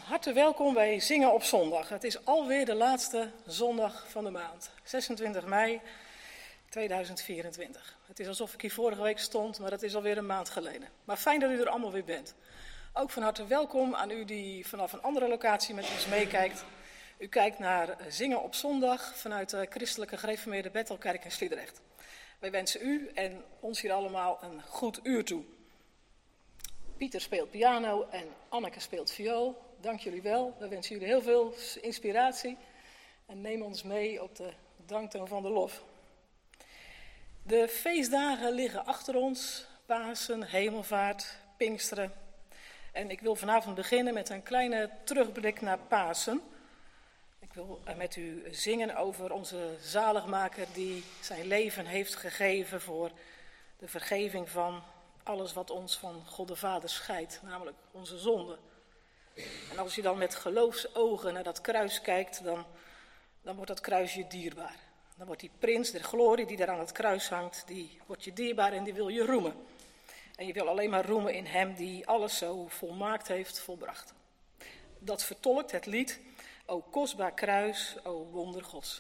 harte welkom bij Zingen op Zondag. Het is alweer de laatste zondag van de maand, 26 mei 2024. Het is alsof ik hier vorige week stond, maar dat is alweer een maand geleden. Maar fijn dat u er allemaal weer bent. Ook van harte welkom aan u die vanaf een andere locatie met ons meekijkt. U kijkt naar Zingen op Zondag vanuit de Christelijke Gereformeerde Bethelkerk in Sliedrecht. Wij wensen u en ons hier allemaal een goed uur toe. Pieter speelt piano en Anneke speelt viool. Dank jullie wel. We wensen jullie heel veel inspiratie. En neem ons mee op de danktoon van de lof. De feestdagen liggen achter ons. Pasen, Hemelvaart, Pinksteren. En ik wil vanavond beginnen met een kleine terugblik naar Pasen. Ik wil met u zingen over onze zaligmaker die zijn leven heeft gegeven voor de vergeving van alles wat ons van God de Vader scheidt, namelijk onze zonde. En als je dan met geloofsogen naar dat kruis kijkt, dan wordt dat kruis je dierbaar. Dan wordt die prins der glorie die daar aan het kruis hangt, die wordt je dierbaar en die wil je roemen. En je wil alleen maar roemen in hem die alles zo volmaakt heeft volbracht. Dat vertolkt het lied, O kostbaar kruis, o wonder Gods.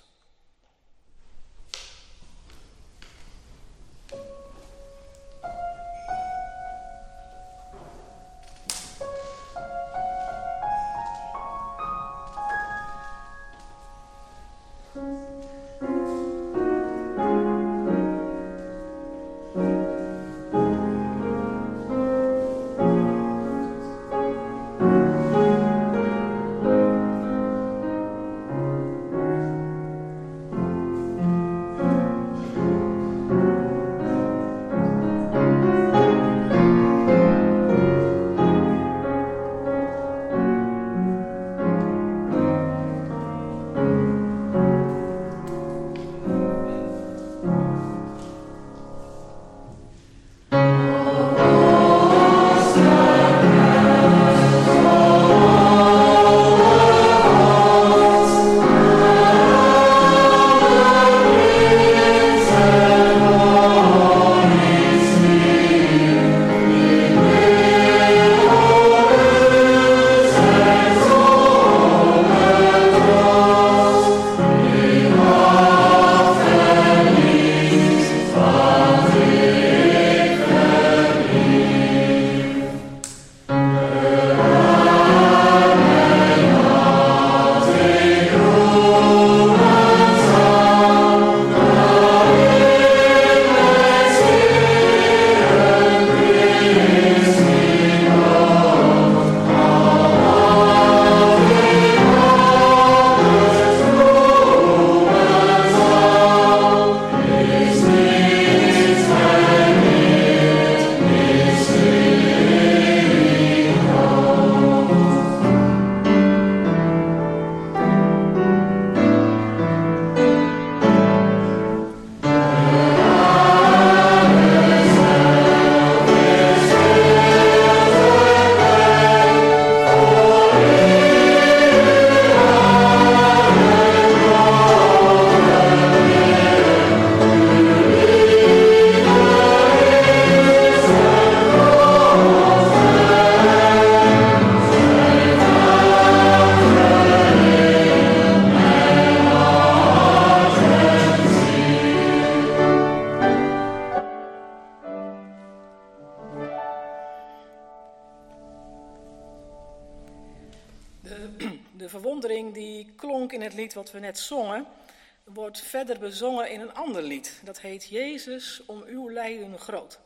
De verwondering die klonk in het lied wat we net zongen, wordt verder bezongen in een ander lied. Dat heet Jezus om uw lijden groot.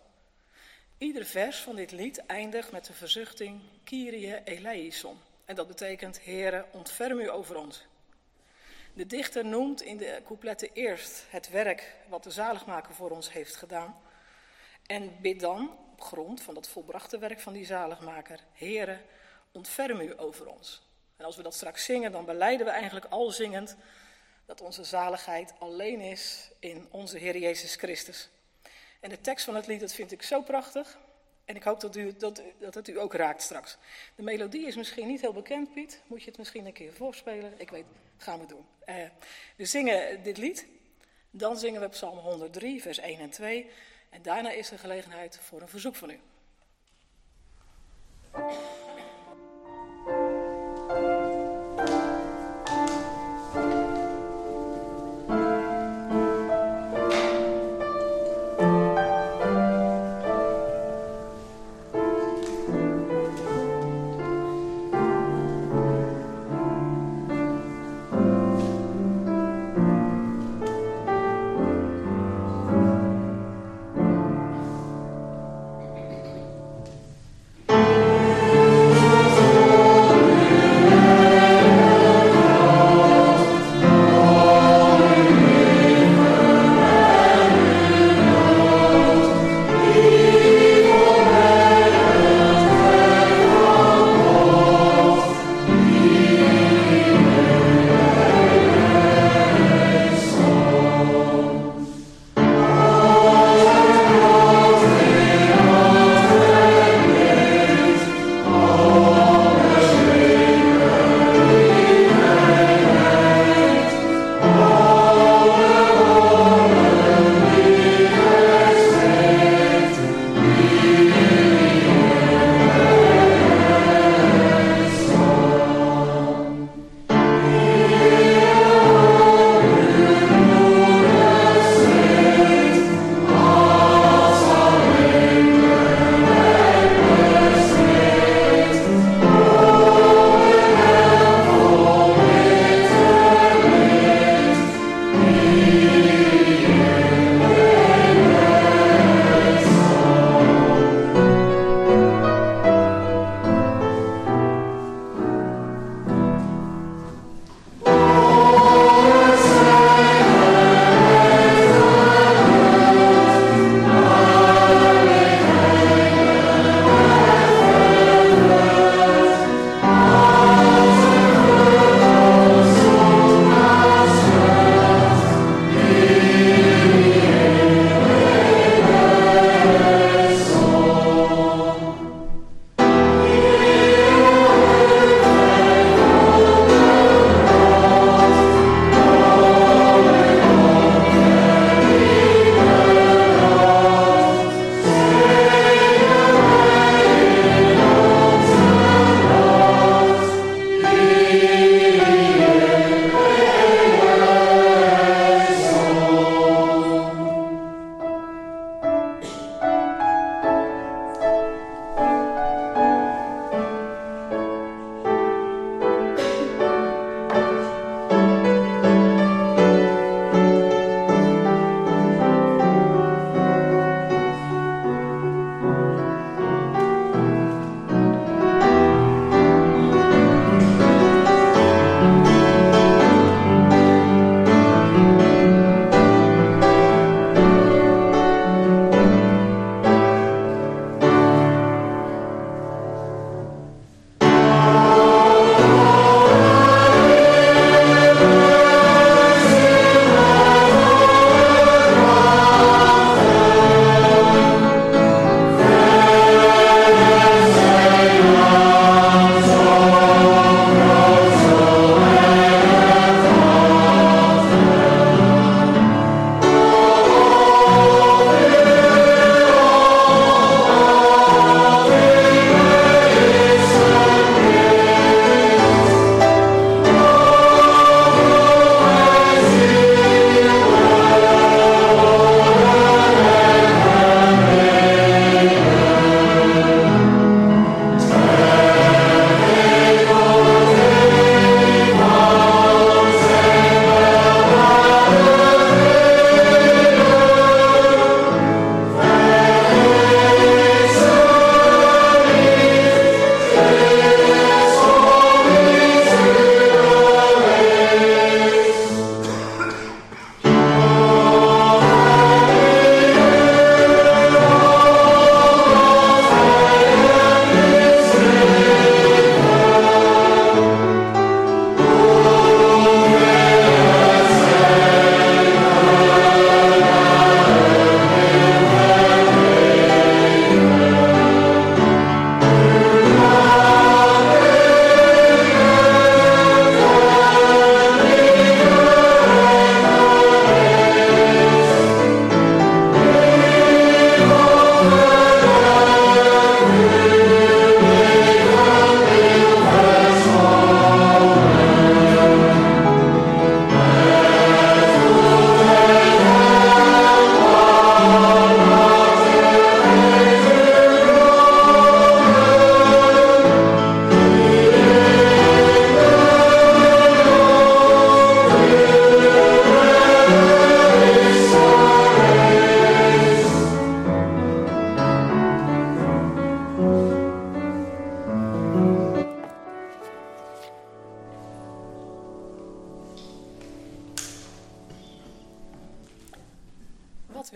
Ieder vers van dit lied eindigt met de verzuchting Kyrie eleison. En dat betekent Heere, ontferm u over ons. De dichter noemt in de coupletten eerst het werk wat de zaligmaker voor ons heeft gedaan. En bidt dan op grond van dat volbrachte werk van die zaligmaker, Heere, ontferm u over ons. En als we dat straks zingen, dan belijden we eigenlijk al zingend dat onze zaligheid alleen is in onze Heer Jezus Christus. En de tekst van het lied, dat vind ik zo prachtig. En ik hoop dat het u ook raakt straks. De melodie is misschien niet heel bekend, Piet. Moet je het misschien een keer voorspelen? Ik weet, gaan we doen. We zingen dit lied. Dan zingen we Psalm 103, vers 1 en 2. En daarna is er gelegenheid voor een verzoek van u.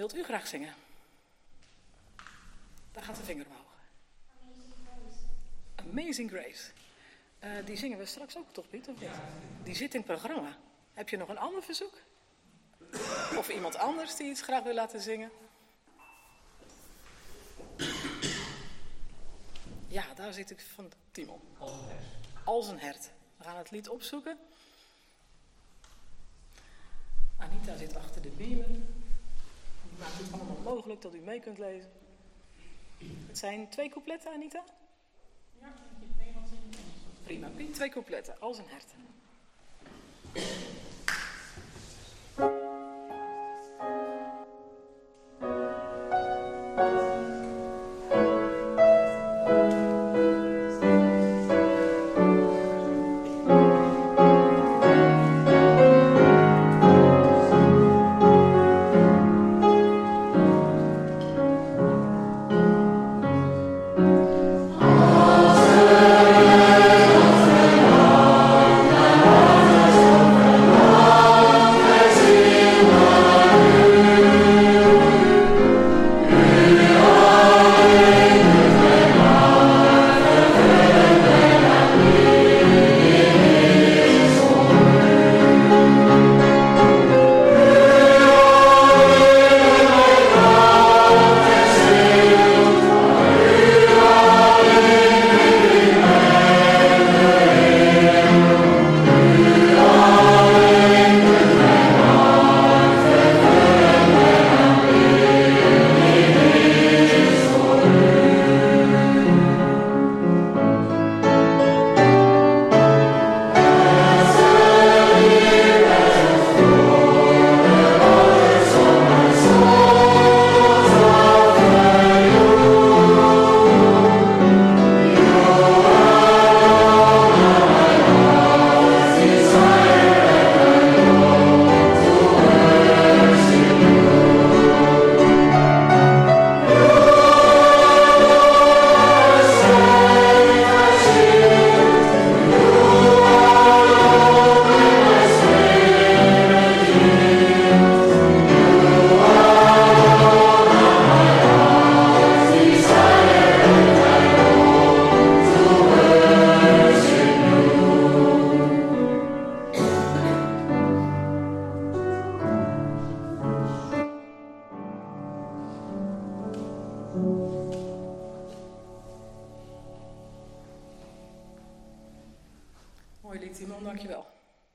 wilt u graag zingen? Daar gaat de vinger omhoog. Amazing Grace. Die zingen we straks ook toch, Piet, of niet? Die zit in het programma. Heb je nog een ander verzoek? Of iemand anders die iets graag wil laten zingen? Ja, daar zit ik van Timon. Als een hert. We gaan het lied opzoeken. Anita zit achter de beamer. Die maakt het allemaal mogelijk dat u mee kunt lezen. Het zijn 2 coupletten, Anita? Ja, prima, Piet. 2 coupletten, als een hert. Mooi lied, Timon, dankjewel.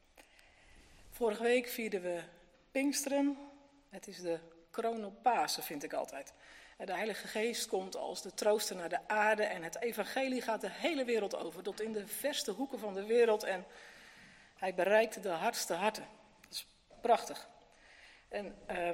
Vorige week vierden we Pinksteren. Het is de kroon op Pasen, vind ik altijd. De Heilige Geest komt als de trooster naar de aarde en het evangelie gaat de hele wereld over, tot in de verste hoeken van de wereld en hij bereikt de hardste harten. Dat is prachtig. En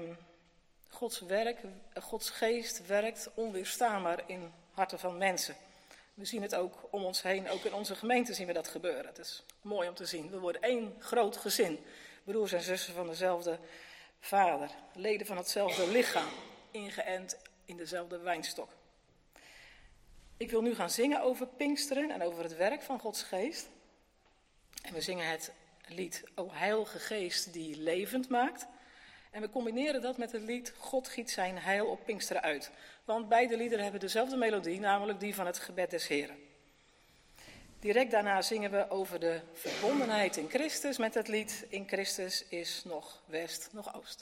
Gods Geest werkt onweerstaanbaar in harten van mensen. We zien het ook om ons heen, ook in onze gemeente zien we dat gebeuren. Het is mooi om te zien. We worden één groot gezin. Broers en zussen van dezelfde vader. Leden van hetzelfde lichaam. Ingeënt in dezelfde wijnstok. Ik wil nu gaan zingen over Pinksteren en over het werk van Gods Geest. En we zingen het lied O Heilige Geest die levend maakt. En we combineren dat met het lied God giet zijn heil op Pinksteren uit. Want beide liederen hebben dezelfde melodie, namelijk die van het gebed des Heren. Direct daarna zingen we over de verbondenheid in Christus met het lied In Christus is nog West, nog Oost.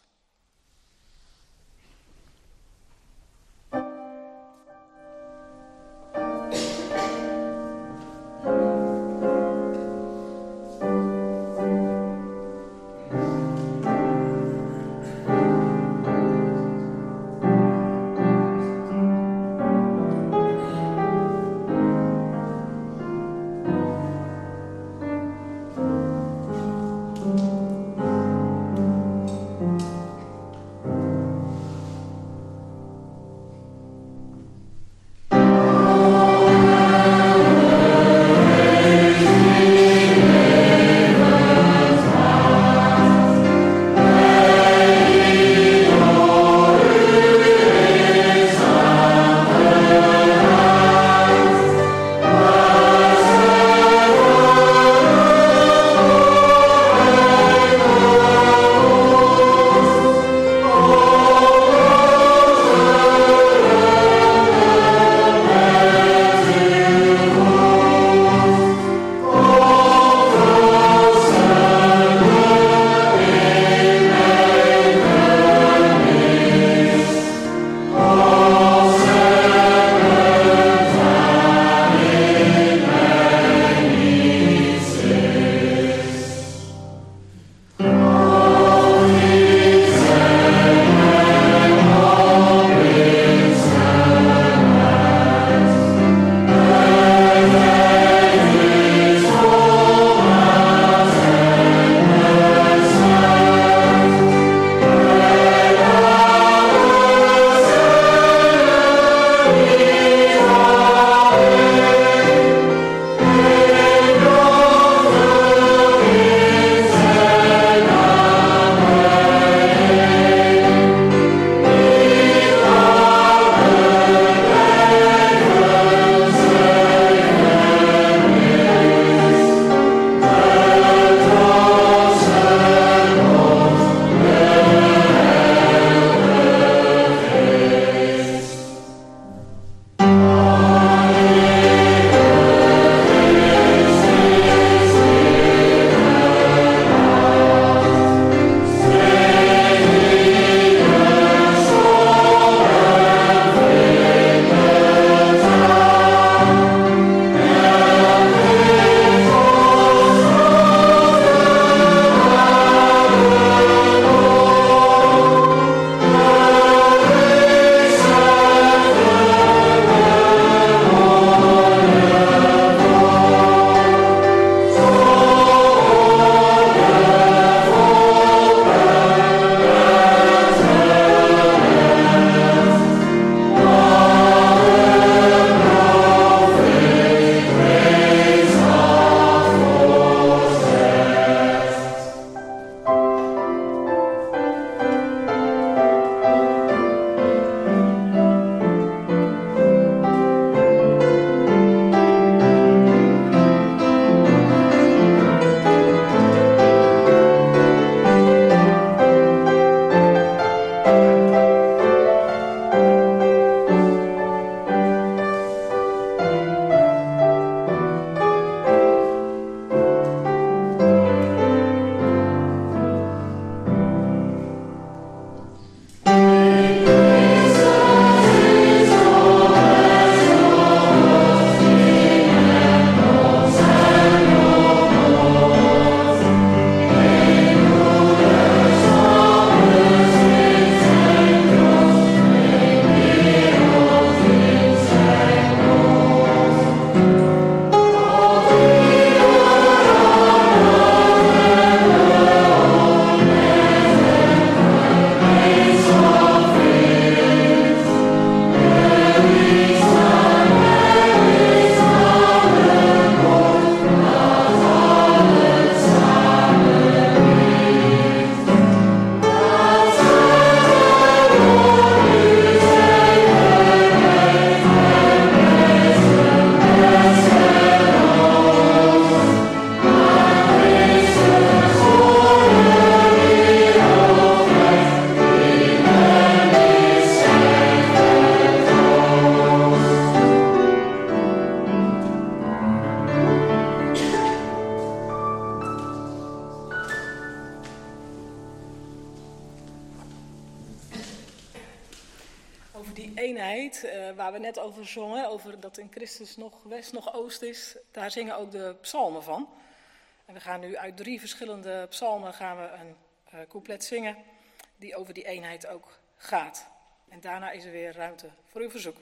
eenheid waar we net over zongen, over dat in Christus nog west, nog oost is, daar zingen ook de psalmen van. En we gaan nu uit 3 verschillende psalmen gaan we een couplet zingen die over die eenheid ook gaat. En daarna is er weer ruimte voor uw verzoek.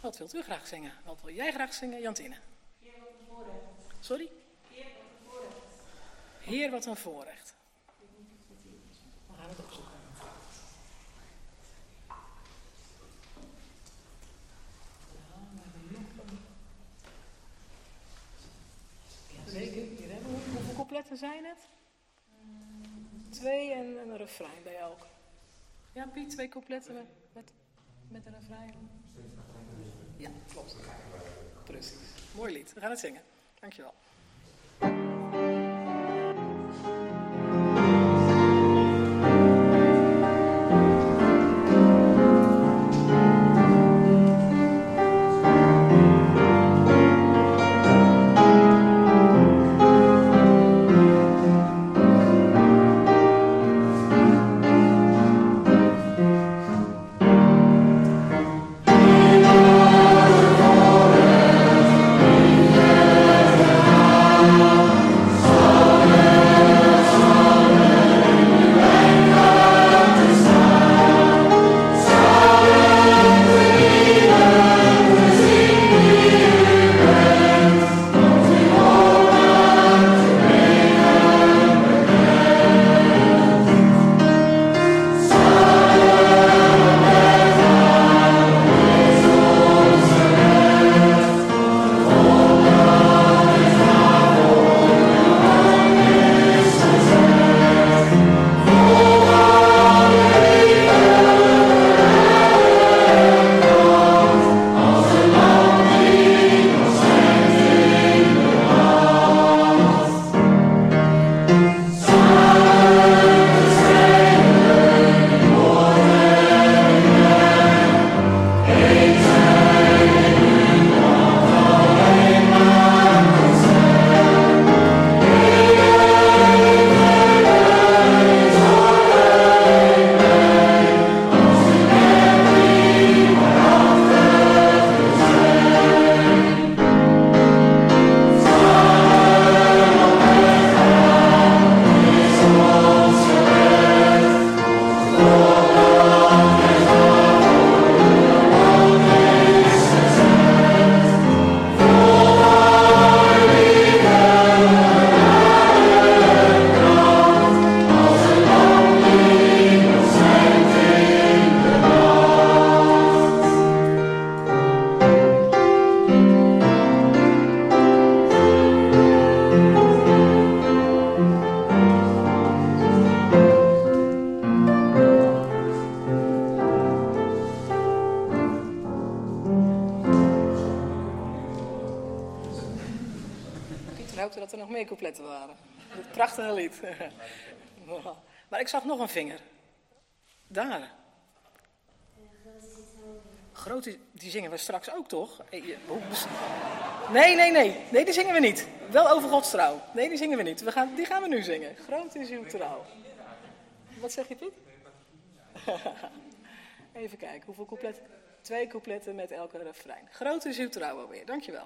Wat wilt u graag zingen? Wat wil jij graag zingen, Jantine? Heer, wat een voorrecht. Sorry? Heer, wat een voorrecht. Heer, wat een voorrecht. We gaan het opzoeken. Zeker, hier hebben we. Hoeveel coupletten zijn het? 2 en een refrein bij elk. Ja, Piet, 2 coupletten met een refrein. Ja, klopt. Precies. Mooi lied. We gaan het zingen. Dankjewel. Dat er nog meer coupletten waren. Het prachtige lied. Maar ik zag nog een vinger. Daar. Grote, die zingen we straks ook, toch? Nee, die zingen we niet. Wel over Gods trouw. Nee, die zingen we niet. Die gaan we nu zingen. Groot is uw trouw. Wat zeg je, Piet? Even kijken, hoeveel coupletten? 2 coupletten met elke refrein. Groot is uw trouw alweer. Dankjewel.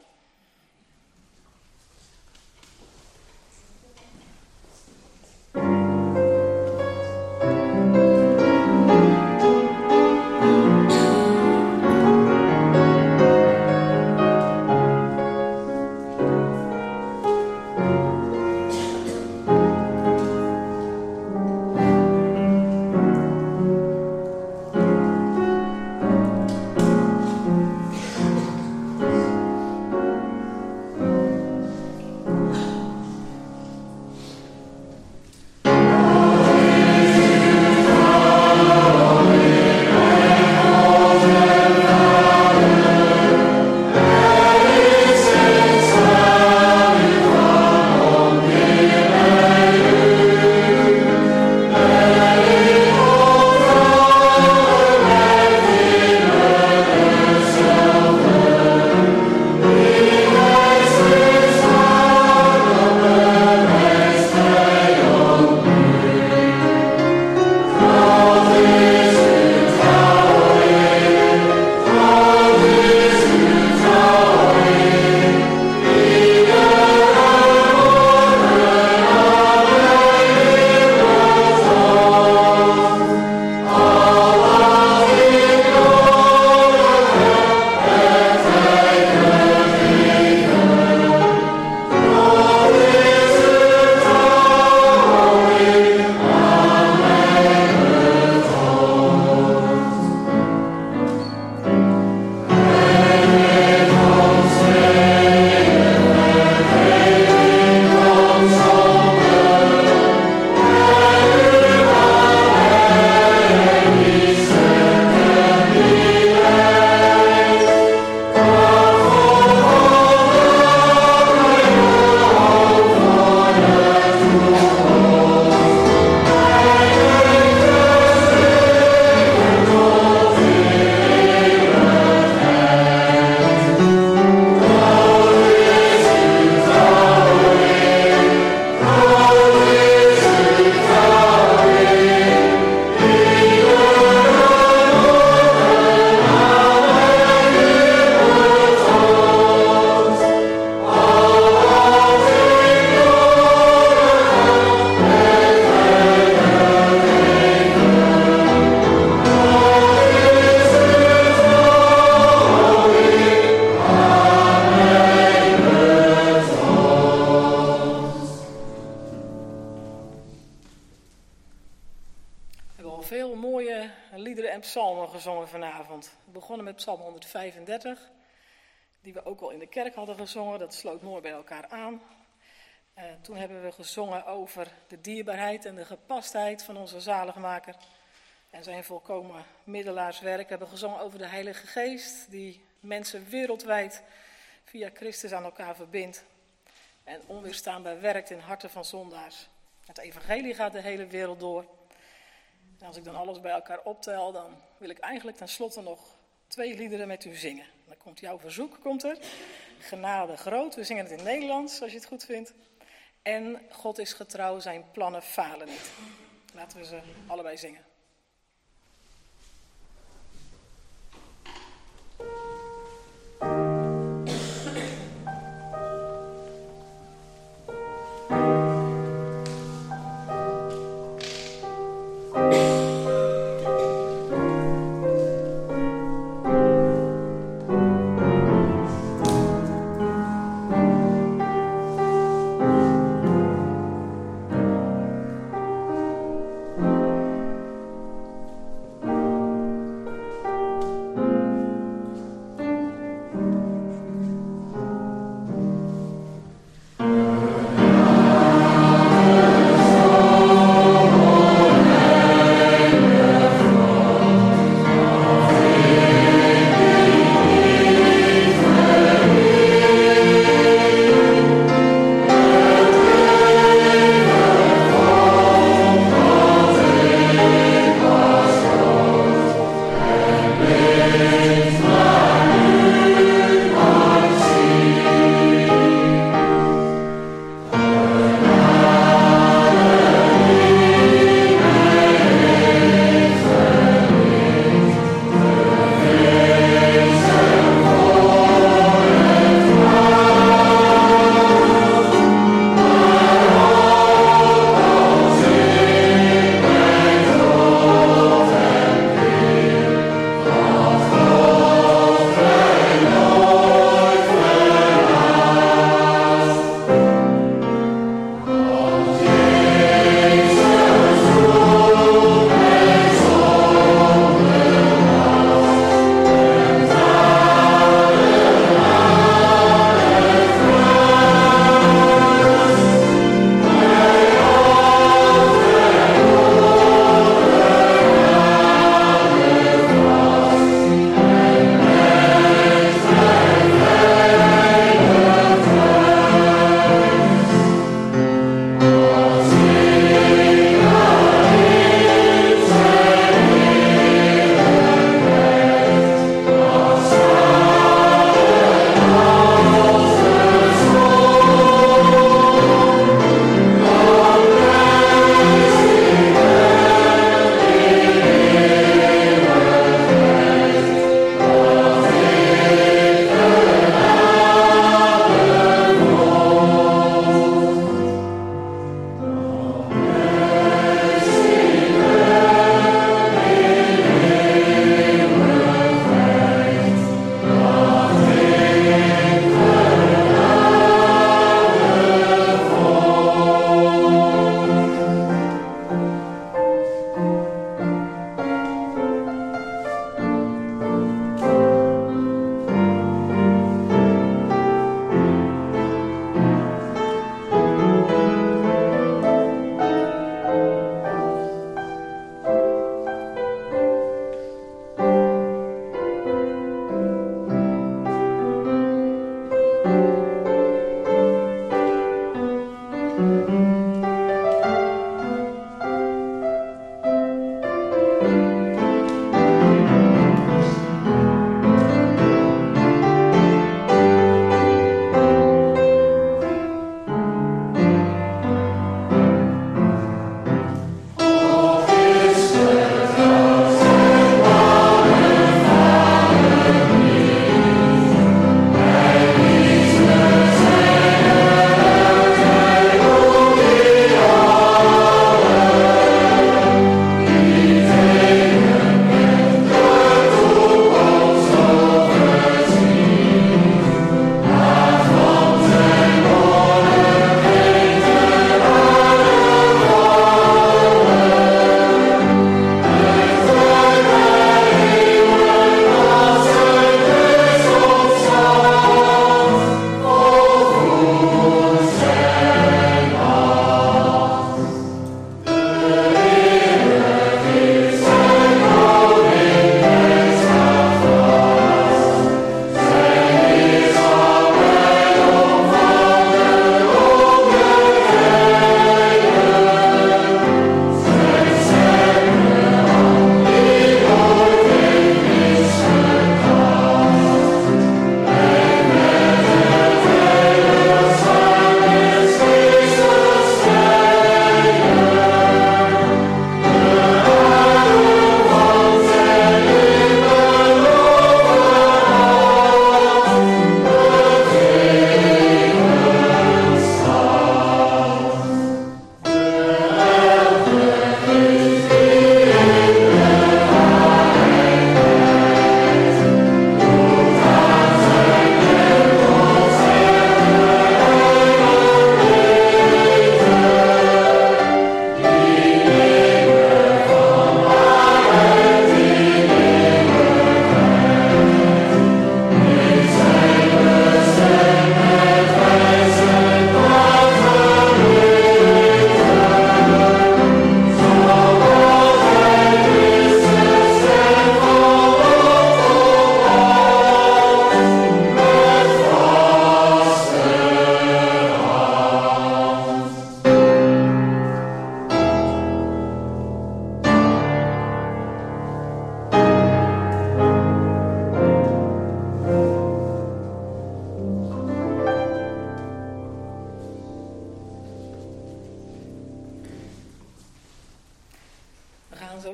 hebben al veel mooie liederen en psalmen gezongen vanavond. We begonnen met psalm 135, die we ook al in de kerk hadden gezongen. Dat sloot mooi bij elkaar aan. Toen hebben we gezongen over de dierbaarheid en de gepastheid van onze zaligmaker. En zijn volkomen middelaarswerk. We hebben gezongen over de Heilige Geest, die mensen wereldwijd via Christus aan elkaar verbindt. En onweerstaanbaar werkt in harten van zondaars. Het evangelie gaat de hele wereld door. En als ik dan alles bij elkaar optel, dan wil ik eigenlijk tenslotte nog 2 liederen met u zingen. Dan komt jouw verzoek, komt er. Genade groot, we zingen het in het Nederlands, als je het goed vindt. En God is getrouw, zijn plannen falen niet. Laten we ze allebei zingen.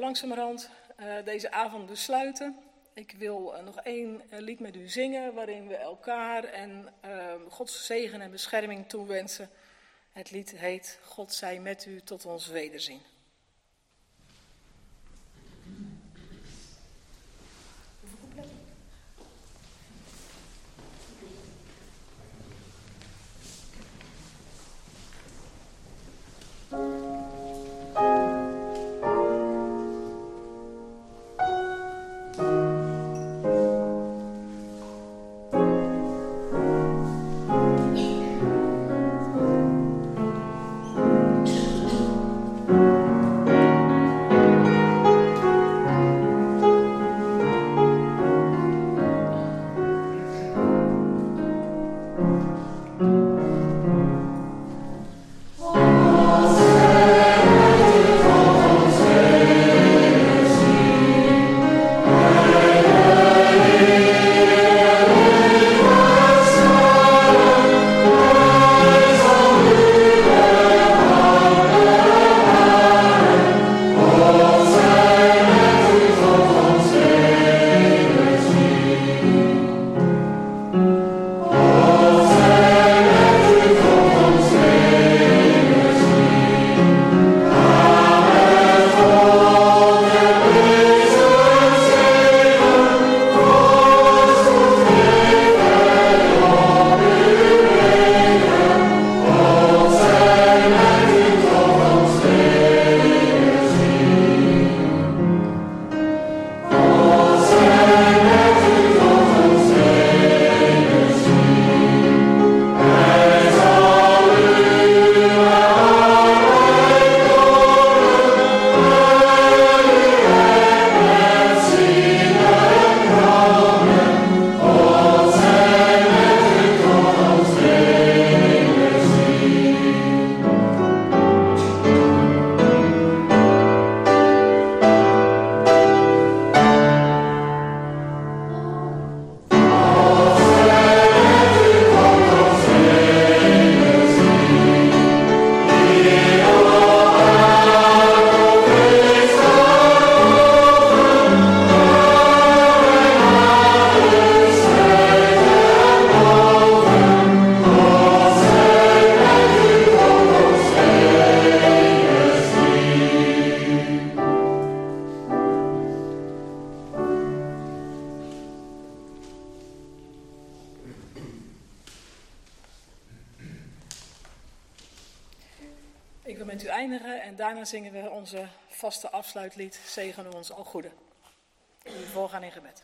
langzamerhand deze avond besluiten. Ik wil nog 1 lied met u zingen waarin we elkaar en Gods zegen en bescherming toewensen. Het lied heet God zij met u tot ons wederzien. Ik wil met u eindigen en daarna zingen we onze vaste afsluitlied Zegenen ons al goede. We voorgaan in gebed.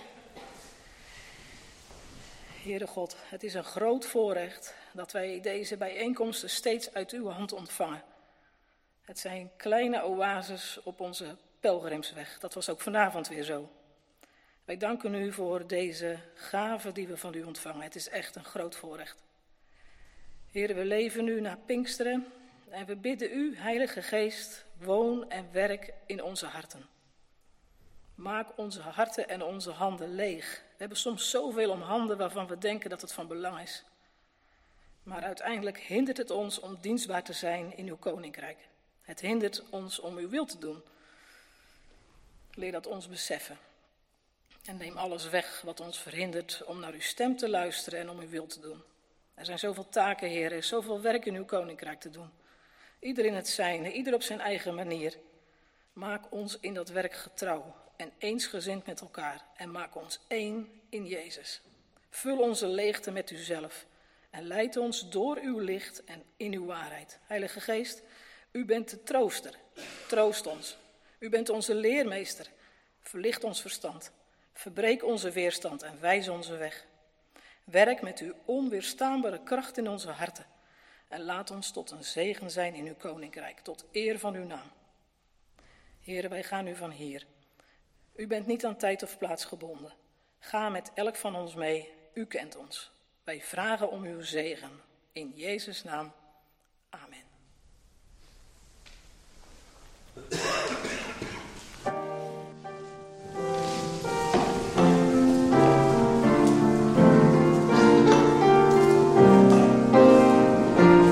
Heere God, het is een groot voorrecht dat wij deze bijeenkomsten steeds uit uw hand ontvangen. Het zijn kleine oases op onze pelgrimsweg. Dat was ook vanavond weer zo. Wij danken u voor deze gave die we van u ontvangen. Het is echt een groot voorrecht. Heere, we leven nu na Pinksteren en we bidden u, Heilige Geest, woon en werk in onze harten. Maak onze harten en onze handen leeg. We hebben soms zoveel om handen waarvan we denken dat het van belang is. Maar uiteindelijk hindert het ons om dienstbaar te zijn in uw koninkrijk. Het hindert ons om uw wil te doen. Leer dat ons beseffen. En neem alles weg wat ons verhindert om naar uw stem te luisteren en om uw wil te doen. Er zijn zoveel taken, Heer, er is zoveel werk in uw koninkrijk te doen. Ieder in het zijne, ieder op zijn eigen manier. Maak ons in dat werk getrouw en eensgezind met elkaar. En maak ons één in Jezus. Vul onze leegte met uzelf. En leid ons door uw licht en in uw waarheid. Heilige Geest, u bent de trooster. Troost ons. U bent onze leermeester. Verlicht ons verstand. Verbreek onze weerstand en wijs onze weg. Werk met uw onweerstaanbare kracht in onze harten. En laat ons tot een zegen zijn in uw koninkrijk, tot eer van uw naam. Heere, wij gaan nu van hier. U bent niet aan tijd of plaats gebonden. Ga met elk van ons mee, u kent ons. Wij vragen om uw zegen. In Jezus' naam. Amen.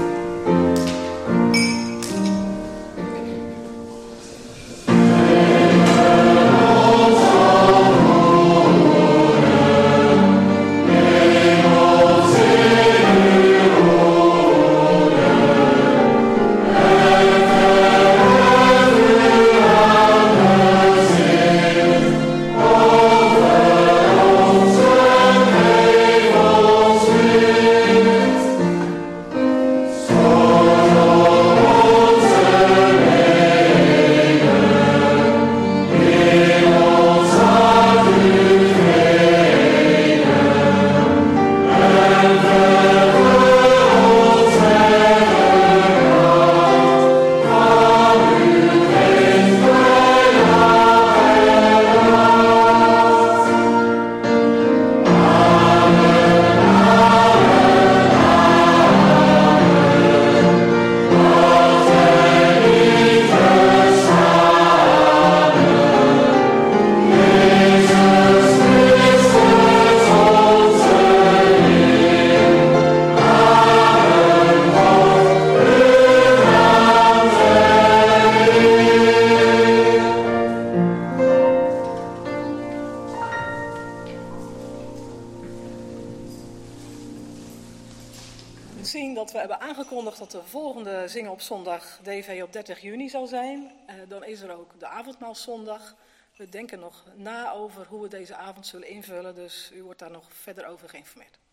Amen. kunt zien dat we hebben aangekondigd dat de volgende Zingen op Zondag DV op 30 juni zal zijn. Dan is er ook de avondmaalszondag. We denken nog na over hoe we deze avond zullen invullen, dus u wordt daar nog verder over geïnformeerd.